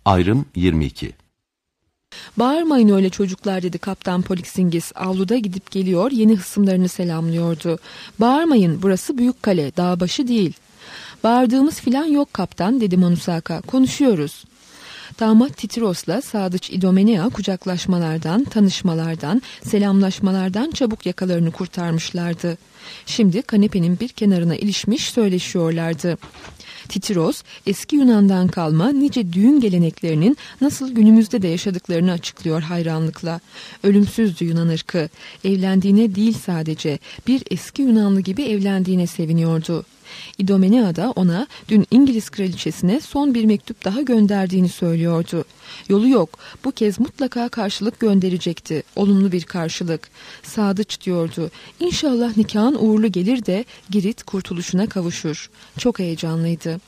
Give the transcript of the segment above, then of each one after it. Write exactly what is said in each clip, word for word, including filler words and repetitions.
Ayrım yirmi iki. "Bağırmayın öyle çocuklar," dedi Kaptan Poliksingis. Avluda gidip geliyor, yeni hısımlarını selamlıyordu. "Bağırmayın, burası büyük kale, dağ başı değil." "Bağırdığımız filan yok kaptan," dedi Manusaka. "Konuşuyoruz." Damat Titiros'la Sadıç İdomenea kucaklaşmalardan, tanışmalardan, selamlaşmalardan çabuk yakalarını kurtarmışlardı. Şimdi kanepenin bir kenarına ilişmiş söyleşiyorlardı. Titiros, eski Yunan'dan kalma nice düğün geleneklerinin nasıl günümüzde de yaşadıklarını açıklıyor hayranlıkla. Ölümsüzdü Yunan ırkı. Evlendiğine değil sadece, bir eski Yunanlı gibi evlendiğine seviniyordu. İdomenea da ona dün İngiliz kraliçesine son bir mektup daha gönderdiğini söylüyordu. Yolu yok, bu kez mutlaka karşılık gönderecekti, olumlu bir karşılık. Sadıç diyordu, İnşallah nikahın uğurlu gelir de Girit kurtuluşuna kavuşur. Çok heyecanlıydı.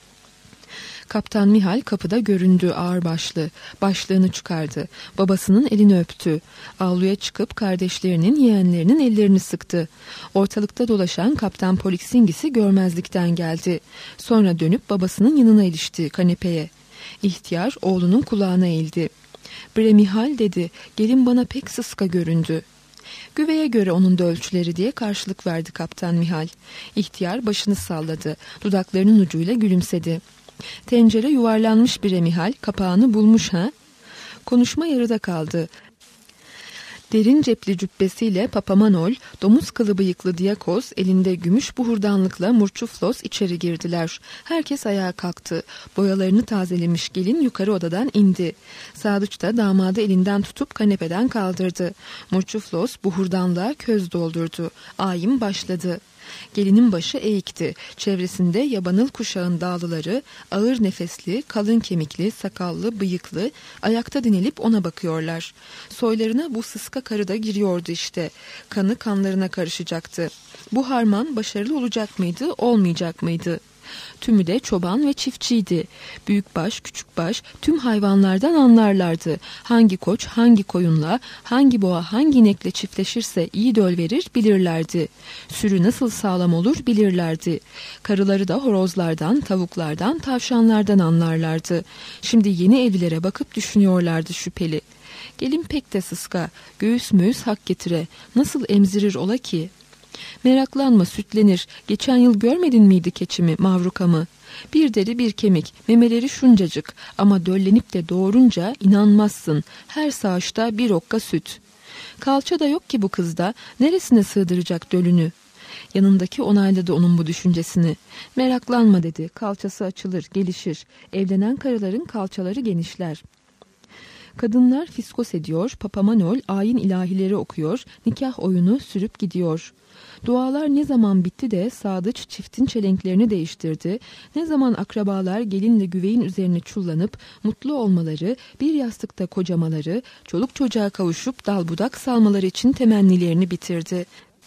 Kaptan Mihal kapıda göründü ağırbaşlı. Başlığını çıkardı. Babasının elini öptü. Avluya çıkıp kardeşlerinin, yeğenlerinin ellerini sıktı. Ortalıkta dolaşan Kaptan Poliksingis'i görmezlikten geldi. Sonra dönüp babasının yanına ilişti kanepeye. İhtiyar oğlunun kulağına eğildi. "Bre Mihal," dedi, "gelin bana pek sıska göründü." "Güveye göre onun da ölçüleri," diye karşılık verdi Kaptan Mihal. İhtiyar başını salladı. Dudaklarının ucuyla gülümsedi. "Tencere yuvarlanmış Bre Mihal, kapağını bulmuş ha?" Konuşma yarıda kaldı. Derin cepli cübbesiyle Papamanol, domuz kılı bıyıklı Diyakos elinde gümüş buhurdanlıkla Murçuflos içeri girdiler. Herkes ayağa kalktı. Boyalarını tazelemiş gelin yukarı odadan indi. Sadıç da damadı elinden tutup kanepeden kaldırdı. Murçuflos buhurdanlığa köz doldurdu. Ayin başladı. Gelinin başı eğikti. Çevresinde yabanıl kuşağın dağlıları, ağır nefesli, kalın kemikli, sakallı, bıyıklı, ayakta dinelip ona bakıyorlar. Soylarına bu sıska karı da giriyordu işte. Kanı kanlarına karışacaktı. Bu harman başarılı olacak mıydı, olmayacak mıydı? Tümü de çoban ve çiftçiydi. Büyükbaş, küçükbaş tüm hayvanlardan anlarlardı. Hangi koç hangi koyunla, hangi boğa hangi inekle çiftleşirse iyi döl verir bilirlerdi. Sürü nasıl sağlam olur bilirlerdi. Karıları da horozlardan, tavuklardan, tavşanlardan anlarlardı. Şimdi yeni evlilere bakıp düşünüyorlardı şüpheli. Gelin pek de sıska, göğüs müğüs hak getire, nasıl emzirir ola ki? Meraklanma, sütlenir. Geçen yıl görmedin miydi keçimi, mavrukamı? Bir deri bir kemik, memeleri şuncacık ama döllenip de doğurunca inanmazsın. Her sağışta bir okka süt. Kalça da yok ki bu kızda, neresine sığdıracak dölünü? Yanındaki onayladı onun bu düşüncesini. Meraklanma dedi, kalçası açılır, gelişir. Evlenen karıların kalçaları genişler. Kadınlar fiskos ediyor, Papamanol ayin ilahileri okuyor, nikah oyunu sürüp gidiyor. Dualar ne zaman bitti de Sadıç çiftin çelenklerini değiştirdi, ne zaman akrabalar gelinle güveyin üzerine çullanıp mutlu olmaları, bir yastıkta kocamaları, çoluk çocuğa kavuşup dal budak salmaları için temennilerini bitirdi.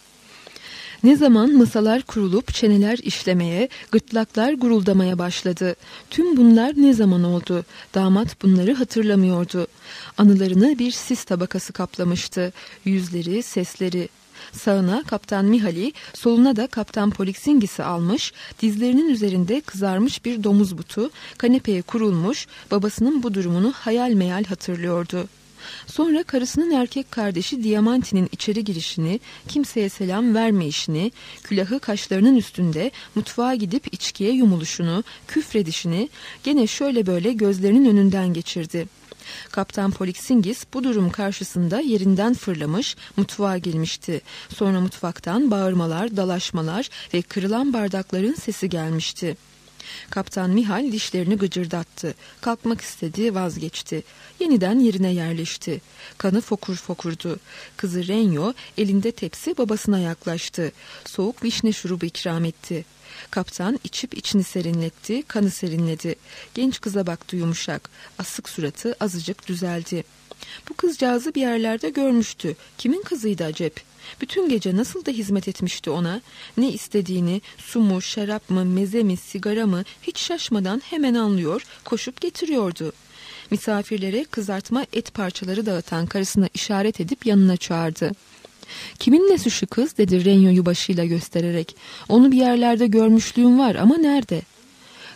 Ne zaman masalar kurulup çeneler işlemeye, gırtlaklar guruldamaya başladı. Tüm bunlar ne zaman oldu? Damat bunları hatırlamıyordu. Anılarını bir sis tabakası kaplamıştı. Yüzleri, sesleri. Sağına Kaptan Mihal'i, soluna da Kaptan Poliksingis'i almış, dizlerinin üzerinde kızarmış bir domuz butu, kanepeye kurulmuş, babasının bu durumunu hayal meyal hatırlıyordu. Sonra karısının erkek kardeşi Diamanti'nin içeri girişini, kimseye selam vermeyişini, külahı kaşlarının üstünde mutfağa gidip içkiye yumuluşunu, küfredişini gene şöyle böyle gözlerinin önünden geçirdi. Kaptan Poliksingis bu durum karşısında yerinden fırlamış, mutfağa girmişti. Sonra mutfaktan bağırmalar, dalaşmalar ve kırılan bardakların sesi gelmişti. Kaptan Mihal dişlerini gıcırdattı. Kalkmak istedi, vazgeçti. Yeniden yerine yerleşti. Kanı fokur fokurdu. Kızı Renyo elinde tepsi babasına yaklaştı. Soğuk vişne şurubu ikram etti. Kaptan içip içini serinletti, kanı serinledi. Genç kıza baktı yumuşak. Asık suratı azıcık düzeldi. Bu kızcağızı bir yerlerde görmüştü. Kimin kızıydı acep? Bütün gece nasıl da hizmet etmişti ona. Ne istediğini, su mu, şarap mı, meze mi, sigara mı hiç şaşmadan hemen anlıyor, koşup getiriyordu. Misafirlere kızartma et parçaları dağıtan karısına işaret edip yanına çağırdı. "Kimin nesi şu kız?" dedi Renyo'yu başıyla göstererek. "Onu bir yerlerde görmüşlüğüm var ama nerede?"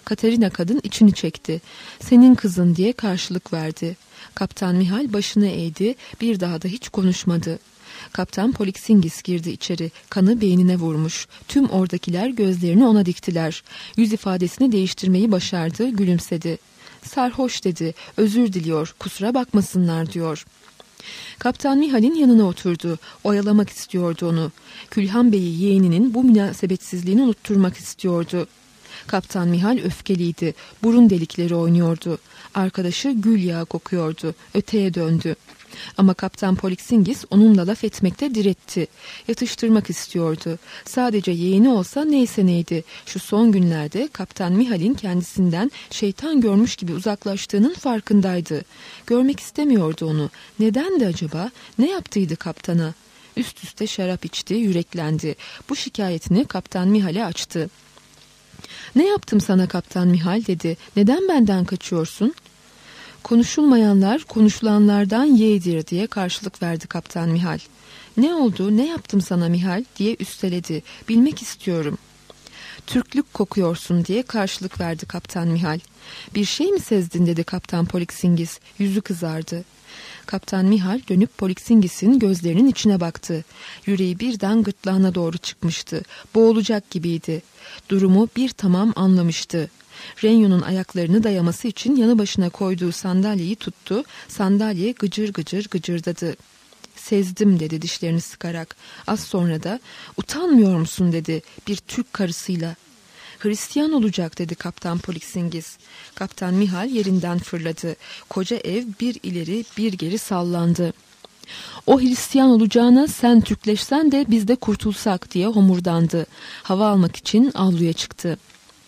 Katerina kadın içini çekti. Senin kızın diye karşılık verdi. Kaptan Mihal başını eğdi, bir daha da hiç konuşmadı. Kaptan Poliksingis girdi içeri. Kanı beynine vurmuş. Tüm oradakiler gözlerini ona diktiler. Yüz ifadesini değiştirmeyi başardı, gülümsedi. Sarhoş dedi, özür diliyor, kusura bakmasınlar diyor. Kaptan Mihal'in yanına oturdu. Oyalamak istiyordu onu. Külhan Bey'i yeğeninin bu münasebetsizliğini unutturmak istiyordu. Kaptan Mihal öfkeliydi. Burun delikleri oynuyordu. Arkadaşı gül yağı kokuyordu. Öteye döndü. Ama Kaptan Poliksingis onunla laf etmekte diretti. Yatıştırmak istiyordu. Sadece yeğeni olsa neyse neydi. Şu son günlerde Kaptan Mihal'in kendisinden şeytan görmüş gibi uzaklaştığının farkındaydı. Görmek istemiyordu onu. Nedendi acaba? Ne yaptıydı kaptana? Üst üste şarap içti, yüreklendi. Bu şikayetini Kaptan Mihal'e açtı. Ne yaptım sana Kaptan Mihal dedi. Neden benden kaçıyorsun? Konuşulmayanlar konuşulanlardan yeğdir diye karşılık verdi Kaptan Mihal. Ne oldu, ne yaptım sana Mihal diye üsteledi. Bilmek istiyorum. Türklük kokuyorsun diye karşılık verdi Kaptan Mihal. Bir şey mi sezdin dedi Kaptan Poliksingis. Yüzü kızardı. Kaptan Mihal dönüp Poliksingis'in gözlerinin içine baktı. Yüreği birden gırtlağına doğru çıkmıştı. Boğulacak gibiydi. Durumu bir tamam anlamıştı. Renyo'nun ayaklarını dayaması için yanı başına koyduğu sandalyeyi tuttu. Sandalye gıcır gıcır gıcırdadı. Sezdim dedi dişlerini sıkarak. Az sonra da utanmıyor musun dedi bir Türk karısıyla. Hristiyan olacak dedi Kaptan Poliksingis. Kaptan Mihal yerinden fırladı. Koca ev bir ileri bir geri sallandı. O Hristiyan olacağına sen Türkleşsen de biz de kurtulsak diye homurdandı. Hava almak için avluya çıktı.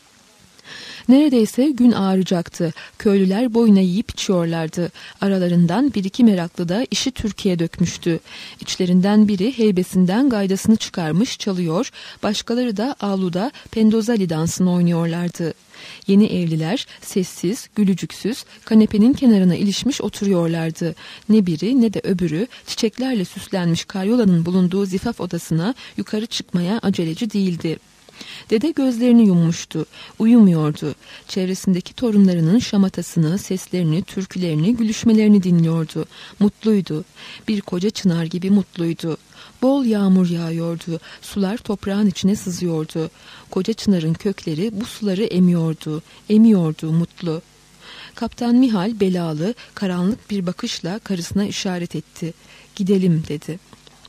Neredeyse gün ağaracaktı. Köylüler boyuna yiyip içiyorlardı. Aralarından bir iki meraklı da işi Türkiye'ye dökmüştü. İçlerinden biri heybesinden gaydasını çıkarmış çalıyor, başkaları da avluda pendozali dansını oynuyorlardı. Yeni evliler sessiz, gülücüksüz kanepenin kenarına ilişmiş oturuyorlardı. Ne biri ne de öbürü çiçeklerle süslenmiş karyolanın bulunduğu zifaf odasına yukarı çıkmaya aceleci değildi. Dede gözlerini yummuştu. Uyumuyordu. Çevresindeki torunlarının şamatasını, seslerini, türkülerini, gülüşmelerini dinliyordu. Mutluydu. Bir koca çınar gibi mutluydu. Bol yağmur yağıyordu. Sular toprağın içine sızıyordu. Koca çınarın kökleri bu suları emiyordu. Emiyordu mutlu. Kaptan Mihal belalı, karanlık bir bakışla karısına işaret etti. Gidelim dedi.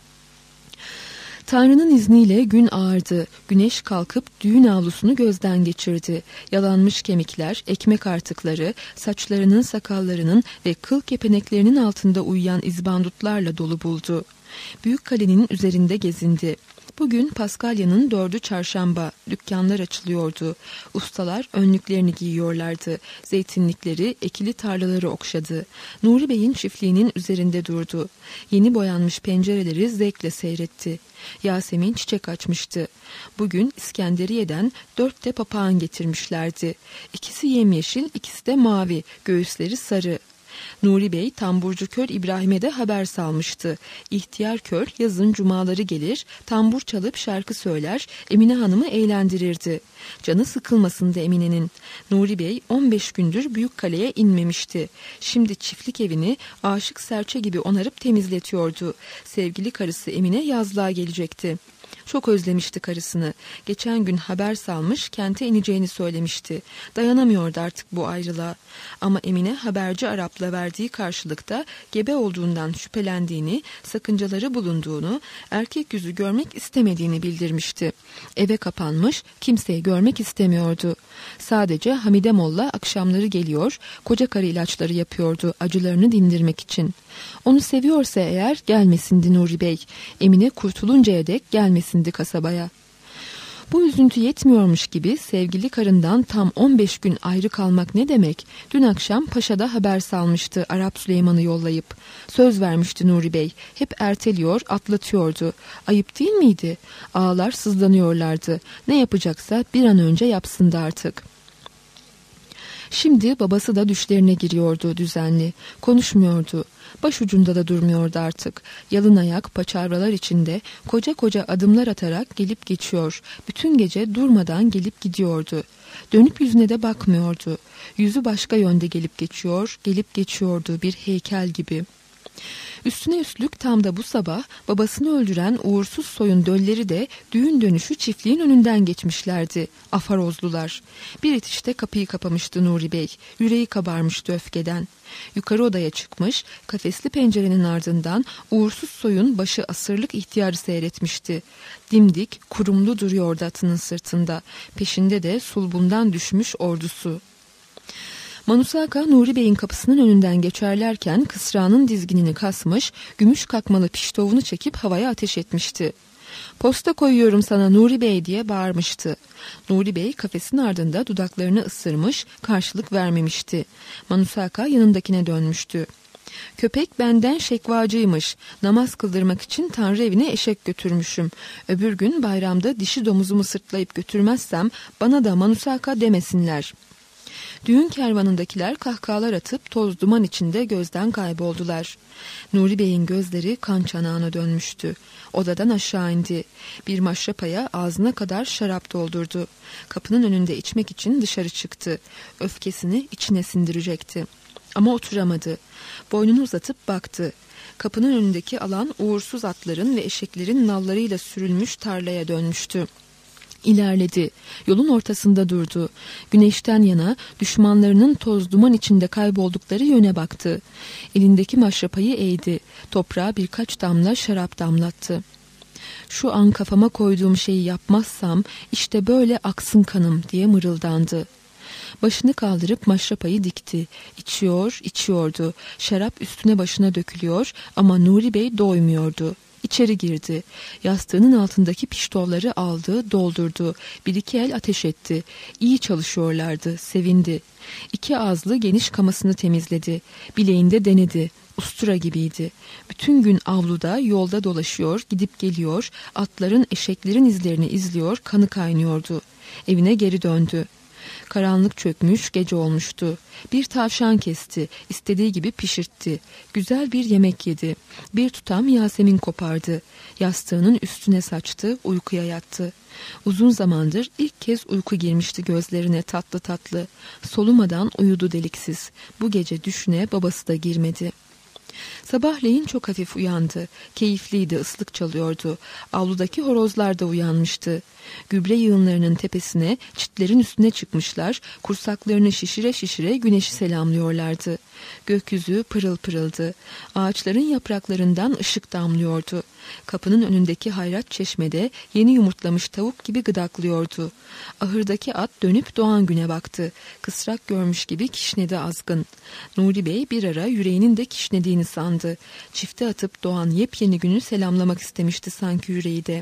Tanrı'nın izniyle gün ağardı. Güneş kalkıp düğün avlusunu gözden geçirdi. Yalanmış kemikler, ekmek artıkları, saçlarının, sakallarının ve kıl kepeneklerinin altında uyuyan izbandutlarla dolu buldu. Büyük kalenin üzerinde gezindi. Bugün Paskalya'nın dördü çarşamba, dükkanlar açılıyordu. Ustalar önlüklerini giyiyorlardı. Zeytinlikleri, ekili tarlaları okşadı. Nuri Bey'in çiftliğinin üzerinde durdu. Yeni boyanmış pencereleri zevkle seyretti. Yasemin çiçek açmıştı. Bugün İskenderiye'den dört de papağan getirmişlerdi. İkisi yemyeşil, ikisi de mavi, göğüsleri sarı. Nuri Bey tamburcu kör İbrahim'e de haber salmıştı. İhtiyar kör yazın cumaları gelir, tambur çalıp şarkı söyler, Emine Hanım'ı eğlendirirdi. Canı sıkılmasındı Emine'nin. Nuri Bey on beş gündür Büyükkaleye inmemişti. Şimdi çiftlik evini aşık serçe gibi onarıp temizletiyordu. Sevgili karısı Emine yazlığa gelecekti. Çok özlemişti karısını. Geçen gün haber salmış, kente ineceğini söylemişti. Dayanamıyordu artık bu ayrılığa. Ama Emine haberci Arap'la verdiği karşılıkta gebe olduğundan şüphelendiğini, sakıncaları bulunduğunu, erkek yüzü görmek istemediğini bildirmişti. Eve kapanmış, kimseyi görmek istemiyordu. Sadece Hamide Molla akşamları geliyor, koca karı ilaçları yapıyordu acılarını dindirmek için. Onu seviyorsa eğer gelmesindi Nuri Bey. Emine kurtuluncaya dek gelmesindi kasabaya. Bu üzüntü yetmiyormuş gibi sevgili karından tam on beş gün ayrı kalmak ne demek? Dün akşam Paşa'da haber salmıştı Arap Süleyman'ı yollayıp. Söz vermişti Nuri Bey. Hep erteliyor, atlatıyordu. Ayıp değil miydi? Ağalar sızlanıyorlardı. Ne yapacaksa bir an önce yapsındı artık. Şimdi babası da düşlerine giriyordu düzenli. Konuşmuyordu. Başucunda da durmuyordu artık. Yalın ayak paçavralar içinde koca koca adımlar atarak gelip geçiyor. Bütün gece durmadan gelip gidiyordu. Dönüp yüzüne de bakmıyordu. Yüzü başka yönde gelip geçiyor, gelip geçiyordu bir heykel gibi. Üstüne üstlük tam da bu sabah babasını öldüren uğursuz soyun dölleri de düğün dönüşü çiftliğin önünden geçmişlerdi. Afarozlular. Bir itişte kapıyı kapamıştı Nuri Bey. Yüreği kabarmıştı öfkeden. Yukarı odaya çıkmış, kafesli pencerenin ardından uğursuz soyun başı asırlık ihtiyarı seyretmişti. Dimdik, kurumlu duruyordu atının sırtında. Peşinde de sulbundan düşmüş ordusu. Manusaka Nuri Bey'in kapısının önünden geçerlerken kısrağının dizginini kasmış, gümüş kakmalı piştovunu çekip havaya ateş etmişti. "Posta koyuyorum sana Nuri Bey" diye bağırmıştı. Nuri Bey kafesin ardında dudaklarını ısırmış, karşılık vermemişti. Manusaka yanındakine dönmüştü. "Köpek benden şekvacıymış. Namaz kıldırmak için Tanrı evine eşek götürmüşüm. Öbür gün bayramda dişi domuzumu sırtlayıp götürmezsem bana da Manusaka demesinler." Düğün kervanındakiler kahkahalar atıp toz duman içinde gözden kayboldular. Nuri Bey'in gözleri kan çanağına dönmüştü. Odadan aşağı indi. Bir maşrapaya ağzına kadar şarap doldurdu. Kapının önünde içmek için dışarı çıktı. Öfkesini içine sindirecekti. Ama oturamadı. Boynunu uzatıp baktı. Kapının önündeki alan uğursuz atların ve eşeklerin nallarıyla sürülmüş tarlaya dönmüştü. İlerledi. Yolun ortasında durdu. Güneşten yana düşmanlarının toz duman içinde kayboldukları yöne baktı. Elindeki maşrapayı eğdi. Toprağa birkaç damla şarap damlattı. "Şu an kafama koyduğum şeyi yapmazsam işte böyle aksın kanım" diye mırıldandı. Başını kaldırıp maşrapayı dikti. İçiyor, içiyordu. Şarap üstüne başına dökülüyor ama Nuri Bey doymuyordu. İçeri girdi. Yastığının altındaki piştovları aldı, doldurdu. Bir iki el ateş etti. İyi çalışıyorlardı, sevindi. İki ağızlı geniş kamasını temizledi. Bileğinde denedi. Ustura gibiydi. Bütün gün avluda, yolda dolaşıyor, gidip geliyor, atların, eşeklerin izlerini izliyor, kanı kaynıyordu. Evine geri döndü. Karanlık çökmüş, gece olmuştu. Bir tavşan kesti, istediği gibi pişirtti. Güzel bir yemek yedi. Bir tutam yasemin kopardı. Yastığının üstüne saçtı, uykuya yattı. Uzun zamandır ilk kez uyku girmişti gözlerine tatlı tatlı. Solumadan uyudu deliksiz. Bu gece düşüne babası da girmedi. Sabahleyin çok hafif uyandı. Keyifliydi, ıslık çalıyordu. Avludaki horozlar da uyanmıştı. Gübre yığınlarının tepesine, çitlerin üstüne çıkmışlar, kursaklarını şişire şişire güneşi selamlıyorlardı. Gökyüzü pırıl pırıldı. Ağaçların yapraklarından ışık damlıyordu. Kapının önündeki hayrat çeşmede yeni yumurtlamış tavuk gibi gıdaklıyordu. Ahırdaki at dönüp doğan güne baktı. Kısrak görmüş gibi kişnedi azgın. Nuri Bey bir ara yüreğinin de kişnediğini sandı. Çifte atıp doğan yepyeni günü selamlamak istemişti sanki yüreği de.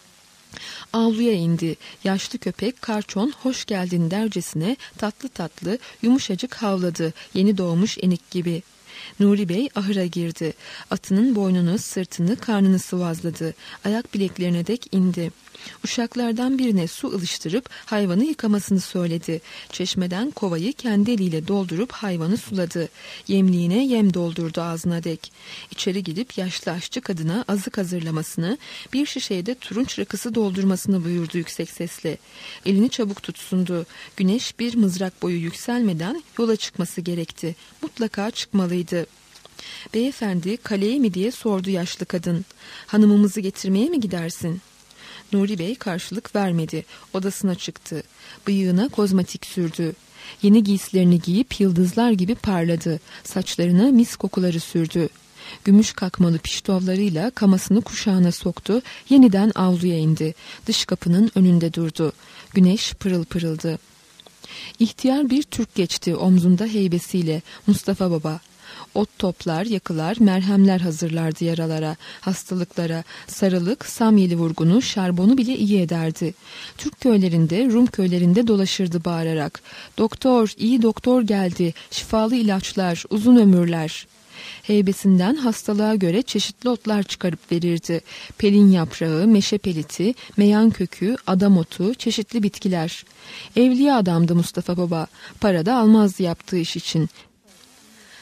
Avluya indi. Yaşlı köpek Karçon hoş geldin dercesine tatlı tatlı yumuşacık havladı. Yeni doğmuş enik gibi. Nuri Bey ahıra girdi. Atının boynunu, sırtını, karnını sıvazladı. Ayak bileklerine dek indi. Uşaklardan birine su ılıştırıp hayvanı yıkamasını söyledi. Çeşmeden kovayı kendi eliyle doldurup hayvanı suladı. Yemliğine yem doldurdu ağzına dek. İçeri gidip yaşlı aşçı kadına azık hazırlamasını, bir şişeye de turunç rakısı doldurmasını buyurdu yüksek sesle. Elini çabuk tutsundu. Güneş bir mızrak boyu yükselmeden yola çıkması gerekti. Mutlaka çıkmalıydı. "Beyefendi kaleye mi?" diye sordu yaşlı kadın. "Hanımımızı getirmeye mi gidersin?" Nuri Bey karşılık vermedi. Odasına çıktı. Bıyığına kozmetik sürdü. Yeni giysilerini giyip yıldızlar gibi parladı. Saçlarına mis kokuları sürdü. Gümüş kakmalı piştovlarıyla kamasını kuşağına soktu. Yeniden avluya indi. Dış kapının önünde durdu. Güneş pırıl pırıldı. İhtiyar bir Türk geçti omzunda heybesiyle. Mustafa Baba. Ot toplar, yakılar, merhemler hazırlardı yaralara, hastalıklara. Sarılık, samyeli vurgunu, şarbonu bile iyi ederdi. Türk köylerinde, Rum köylerinde dolaşırdı bağırarak. "Doktor, iyi doktor geldi, şifalı ilaçlar, uzun ömürler." Heybesinden hastalığa göre çeşitli otlar çıkarıp verirdi. Pelin yaprağı, meşe peliti, meyan kökü, adam otu, çeşitli bitkiler. Evliya adamdı Mustafa Baba. Para da almazdı yaptığı iş için.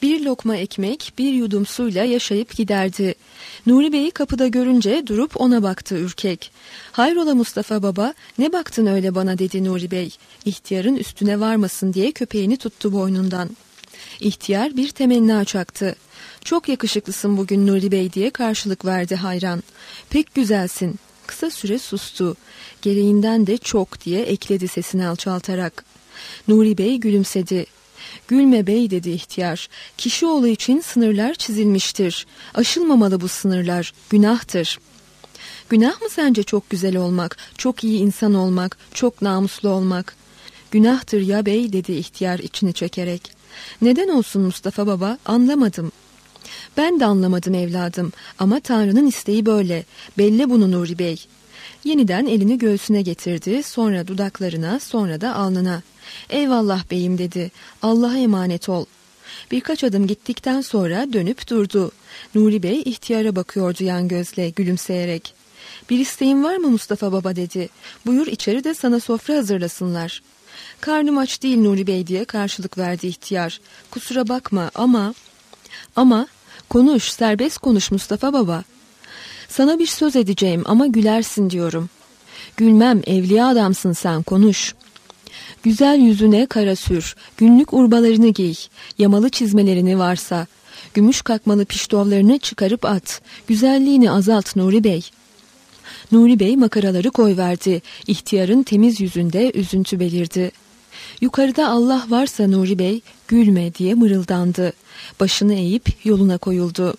Bir lokma ekmek, bir yudum suyla yaşayıp giderdi. Nuri Bey'i kapıda görünce durup ona baktı ürkek. "Hayrola Mustafa baba, ne baktın öyle bana?" dedi Nuri Bey. İhtiyarın üstüne varmasın diye köpeğini tuttu boynundan. İhtiyar bir temenna çaktı. "Çok yakışıklısın bugün Nuri Bey" diye karşılık verdi hayran. "Pek güzelsin." Kısa süre sustu. "Gereğinden de çok" diye ekledi sesini alçaltarak. Nuri Bey gülümsedi. "Gülme bey" dedi ihtiyar. "Kişioğlu için sınırlar çizilmiştir. Aşılmamalı bu sınırlar. Günahtır." "Günah mı sence çok güzel olmak, çok iyi insan olmak, çok namuslu olmak?" "Günahtır ya bey" dedi ihtiyar içini çekerek. "Neden olsun Mustafa baba, anlamadım." "Ben de anlamadım evladım, ama Tanrı'nın isteği böyle. Belli bunu Nuri Bey." Yeniden elini göğsüne getirdi, sonra dudaklarına, sonra da alnına. "Eyvallah beyim" dedi. "Allah'a emanet ol." Birkaç adım gittikten sonra dönüp durdu. Nuri Bey ihtiyara bakıyordu yan gözle, gülümseyerek. "Bir isteğin var mı Mustafa baba?" dedi. "Buyur içeri de sana sofra hazırlasınlar." "Karnım aç değil Nuri Bey" diye karşılık verdi ihtiyar. "Kusura bakma ama..." "Ama..." "Konuş, serbest konuş Mustafa baba." "Sana bir söz edeceğim ama gülersin diyorum." "Gülmem, evliya adamsın sen, konuş." "Güzel yüzüne kara sür, günlük urbalarını giy, yamalı çizmelerini varsa, gümüş kakmalı piştovlarını çıkarıp at, güzelliğini azalt Nuri Bey." Nuri Bey makaraları koyverdi. İhtiyarın temiz yüzünde üzüntü belirdi. "Yukarıda Allah varsa Nuri Bey, gülme" diye mırıldandı. Başını eğip yoluna koyuldu.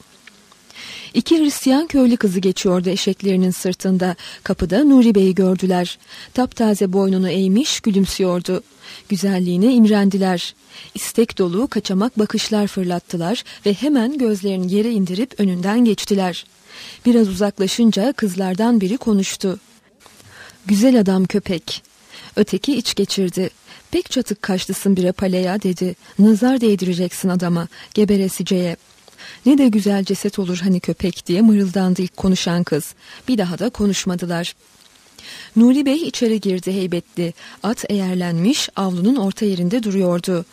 İki Hristiyan köylü kızı geçiyordu eşeklerinin sırtında. Kapıda Nuri Bey'i gördüler. Taptaze boynunu eğmiş gülümsüyordu. Güzelliğine imrendiler. İstek dolu kaçamak bakışlar fırlattılar ve hemen gözlerini yere indirip önünden geçtiler. Biraz uzaklaşınca kızlardan biri konuştu. "Güzel adam köpek." Öteki iç geçirdi. "Pek çatık kaşlısın bre palaya" dedi. "Nazar değdireceksin adama, geberesiceye." "Ne de güzel ceset olur hani köpek" diye mırıldandı ilk konuşan kız. Bir daha da konuşmadılar. Nuri Bey içeri girdi heybetli. At eğerlenmiş, avlunun orta yerinde duruyordu.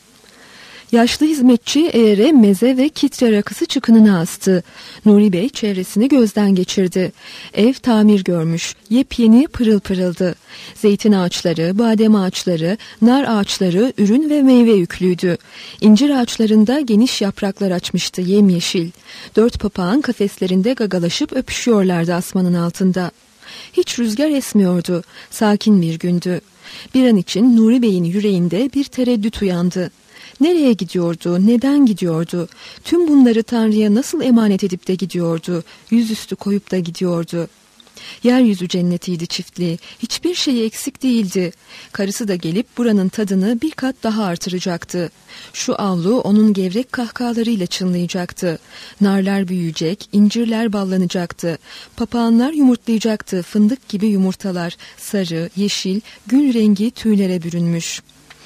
Yaşlı hizmetçi eğere meze ve kitre rakısı çıkınına astı. Nuri Bey çevresini gözden geçirdi. Ev tamir görmüş, yepyeni pırıl pırıldı. Zeytin ağaçları, badem ağaçları, nar ağaçları ürün ve meyve yüklüydü. İncir ağaçlarında geniş yapraklar açmıştı, yemyeşil. Dört papağan kafeslerinde gagalaşıp öpüşüyorlardı asmanın altında. Hiç rüzgar esmiyordu. Sakin bir gündü. Bir an için Nuri Bey'in yüreğinde bir tereddüt uyandı. Nereye gidiyordu, neden gidiyordu? Tüm bunları Tanrı'ya nasıl emanet edip de gidiyordu? Yüzüstü koyup da gidiyordu. Yeryüzü cennetiydi çiftliği. Hiçbir şeyi eksik değildi. Karısı da gelip buranın tadını bir kat daha artıracaktı. Şu avlu onun gevrek kahkahalarıyla çınlayacaktı. Narlar büyüyecek, incirler ballanacaktı. Papağanlar yumurtlayacaktı, fındık gibi yumurtalar. Sarı, yeşil, gül rengi tüylere bürünmüş.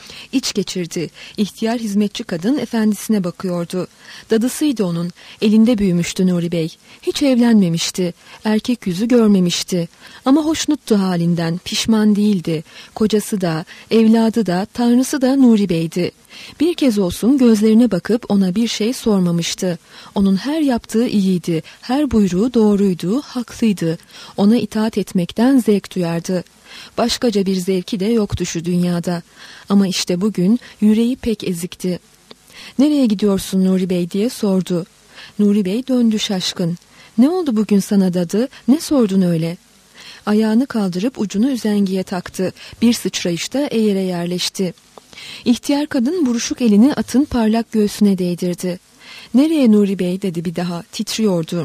İç geçirdi. İhtiyar hizmetçi kadın efendisine bakıyordu. Dadısıydı onun. Elinde büyümüştü Nuri Bey. Hiç evlenmemişti. Erkek yüzü görmemişti. Ama hoşnuttu halinden. Pişman değildi. Kocası da, evladı da, tanrısı da Nuri Bey'di. Bir kez olsun gözlerine bakıp ona bir şey sormamıştı. Onun her yaptığı iyiydi. Her buyruğu doğruydu, haklıydı. Ona itaat etmekten zevk duyardı. Başkaca bir zevki de yoktu şu dünyada. Ama işte bugün yüreği pek ezikti. "Nereye gidiyorsun Nuri Bey?" diye sordu. Nuri Bey döndü şaşkın. "Ne oldu bugün sana dadı? Ne sordun öyle?" Ayağını kaldırıp ucunu üzengiye taktı. Bir sıçrayışta eğere yerleşti. İhtiyar kadın buruşuk elini atın parlak göğsüne değdirdi. "Nereye Nuri Bey?" dedi bir daha. Titriyordu.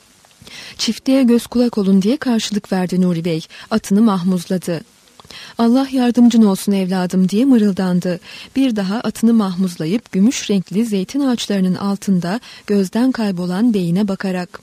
"Çiftliğe göz kulak olun" diye karşılık verdi Nuri Bey. Atını mahmuzladı. "Allah yardımcın olsun evladım" diye mırıldandı. Bir daha atını mahmuzlayıp gümüş renkli zeytin ağaçlarının altında gözden kaybolan beyine bakarak.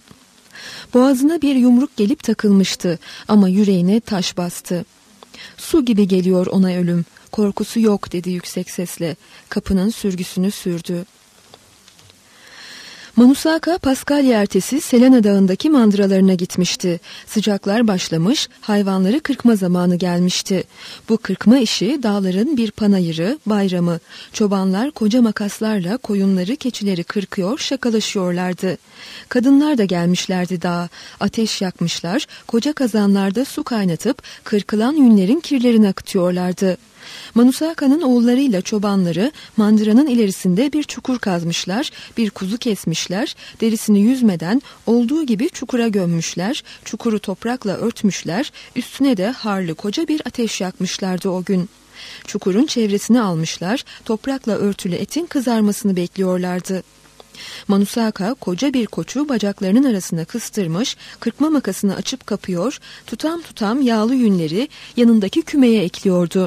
Boğazına bir yumruk gelip takılmıştı ama yüreğine taş bastı. "Su gibi geliyor ona ölüm. Korkusu yok" dedi yüksek sesle. Kapının sürgüsünü sürdü. Manusaka Paskalya ertesi Selena Dağı'ndaki mandıralarına gitmişti. Sıcaklar başlamış, hayvanları kırkma zamanı gelmişti. Bu kırkma işi dağların bir panayırı, bayramı. Çobanlar koca makaslarla koyunları, keçileri kırkıyor, şakalaşıyorlardı. Kadınlar da gelmişlerdi dağa. Ateş yakmışlar, koca kazanlarda su kaynatıp kırkılan yünlerin kirlerini akıtıyorlardı. Manusaka'nın oğullarıyla çobanları mandıranın ilerisinde bir çukur kazmışlar, bir kuzu kesmişler, derisini yüzmeden olduğu gibi çukura gömmüşler, çukuru toprakla örtmüşler, üstüne de harlı koca bir ateş yakmışlardı o gün. Çukurun çevresini almışlar, toprakla örtülü etin kızarmasını bekliyorlardı. Manusaka koca bir koçu bacaklarının arasına kıstırmış, kırkma makasını açıp kapıyor, tutam tutam yağlı yünleri yanındaki kümeye ekliyordu.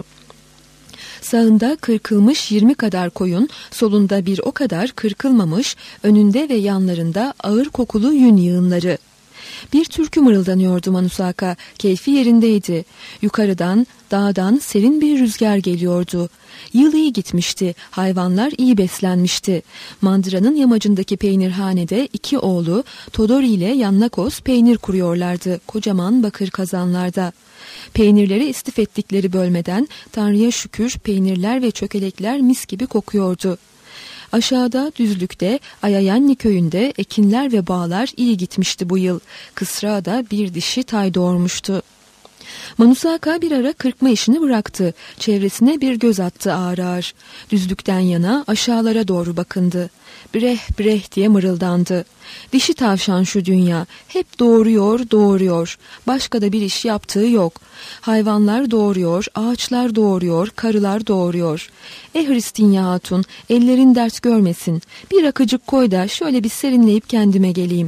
Sağında kırkılmış yirmi kadar koyun, solunda bir o kadar kırkılmamış, önünde ve yanlarında ağır kokulu yün yığınları. Bir türkü mırıldanıyordu Manusaka, keyfi yerindeydi. Yukarıdan, dağdan serin bir rüzgar geliyordu. Yıl iyi gitmişti, hayvanlar iyi beslenmişti. Mandıranın yamacındaki peynirhanede iki oğlu Todori ile Yannakos peynir kuruyorlardı kocaman bakır kazanlarda. Peynirleri istif ettikleri bölmeden Tanrı'ya şükür peynirler ve çökelekler mis gibi kokuyordu. Aşağıda düzlükte Ayayanni köyünde ekinler ve bağlar iyi gitmişti bu yıl. Kısra'da bir dişi tay doğurmuştu. Manusaka bir ara kırkma işini bıraktı. Çevresine bir göz attı ağır ağır. Düzlükten yana aşağılara doğru bakındı. Breh breh diye mırıldandı. Dişi tavşan şu dünya. Hep doğuruyor, doğuruyor. Başka da bir iş yaptığı yok. Hayvanlar doğuruyor, ağaçlar doğuruyor, karılar doğuruyor. E Hristinya hatun, ellerin dert görmesin. Bir akıcık koy da şöyle bir serinleyip kendime geleyim.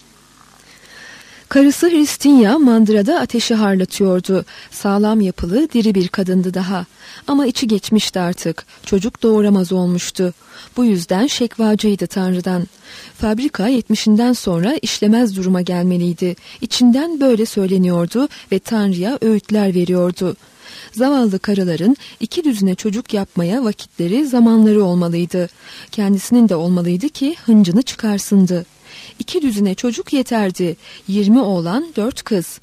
Karısı Hristinya mandırada ateşi harlatıyordu. Sağlam yapılı, diri bir kadındı daha. Ama içi geçmişti artık. Çocuk doğuramaz olmuştu. Bu yüzden şekvacıydı Tanrı'dan. Fabrika yetmişinden sonra işlemez duruma gelmeliydi. İçinden böyle söyleniyordu ve Tanrı'ya öğütler veriyordu. Zavallı karıların iki düzine çocuk yapmaya vakitleri, zamanları olmalıydı. Kendisinin de olmalıydı ki hıncını çıkarsındı. İki düzine çocuk yeterdi. Yirmi oğlan, dört kız.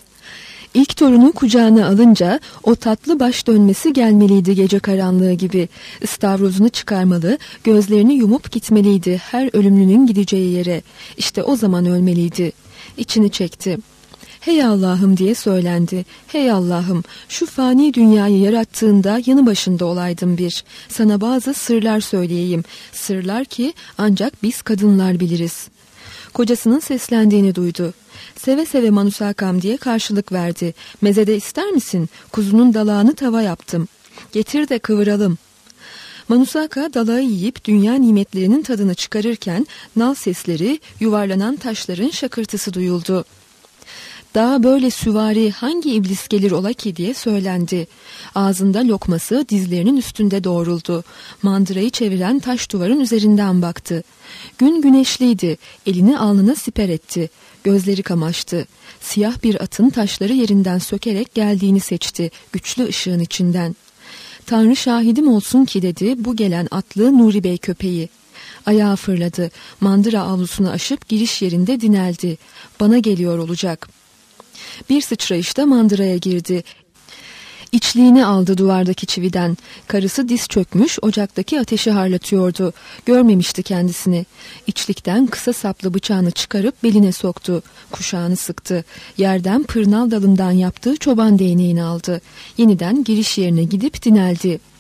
İlk torunu kucağına alınca o tatlı baş dönmesi gelmeliydi gece karanlığı gibi. İstavrozunu çıkarmalı, gözlerini yumup gitmeliydi her ölümlünün gideceği yere. İşte o zaman ölmeliydi. İçini çekti. Hey Allah'ım diye söylendi. Hey Allah'ım, şu fani dünyayı yarattığında yanı başında olaydım bir. Sana bazı sırlar söyleyeyim. Sırlar ki ancak biz kadınlar biliriz. Kocasının seslendiğini duydu. Seve seve Manusakam diye karşılık verdi. Mezede ister misin? Kuzunun dalağını tava yaptım. Getir de kıvıralım. Manusaka dalağı yiyip dünya nimetlerinin tadını çıkarırken nal sesleri, yuvarlanan taşların şakırtısı duyuldu. Daha böyle süvari hangi iblis gelir ola ki diye söylendi. Ağzında lokması dizlerinin üstünde doğruldu. Mandırayı çeviren taş duvarın üzerinden baktı. Gün güneşliydi. Elini alnına siper etti. Gözleri kamaştı. Siyah bir atın taşları yerinden sökerek geldiğini seçti güçlü ışığın içinden. Tanrı şahidim olsun ki dedi bu gelen atlı Nuri Bey köpeği. Ayağı fırladı. Mandıra avlusunu aşıp giriş yerinde dineldi. Bana geliyor olacak. Bir sıçrayışta mandıraya girdi. İçliğini aldı duvardaki çividen. Karısı diz çökmüş ocaktaki ateşi harlatıyordu. Görmemişti kendisini. İçlikten kısa saplı bıçağını çıkarıp beline soktu. Kuşağını sıktı. Yerden pırnal dalından yaptığı çoban değneğini aldı. Yeniden giriş yerine gidip dineldi.